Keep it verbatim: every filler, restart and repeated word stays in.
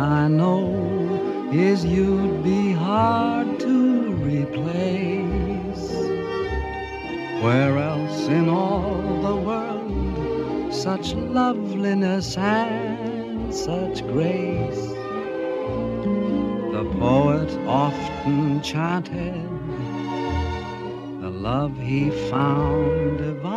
I know his you'd be hard to replace. Where else in all the world such loveliness and such grace? The poet often chanted the love he found divine.